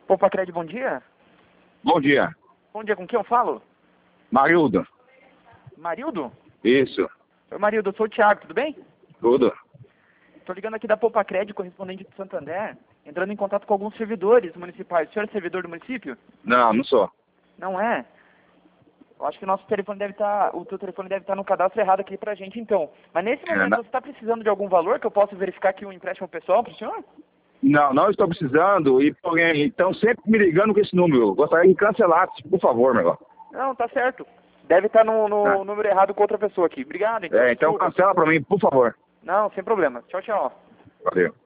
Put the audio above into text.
Opa, Cred, bom dia. Bom dia. Bom dia, com quem eu falo? Marildo. Marildo? Isso. Oi, Marildo, eu sou o Thiago, tudo bem? Tudo. Tô ligando aqui da Poupa Cred, correspondente de Santander, entrando em contato com alguns servidores municipais. O senhor é servidor do município? Não, não sou. Não é? Eu acho que o nosso telefone deve estar, o teu telefone deve estar no cadastro errado aqui pra gente, então. Mas nesse momento, você está precisando de algum valor que eu possa verificar aqui um empréstimo pessoal pro senhor? Não estou precisando e alguém então sempre me ligando com esse número. Gostaria de cancelar, por favor, meu irmão. Não, tá certo. Deve estar no Tá. número errado com outra pessoa aqui. Obrigado, então. Então Desculpa. cancela para mim, por favor. Não, sem problema. Tchau, tchau. Valeu.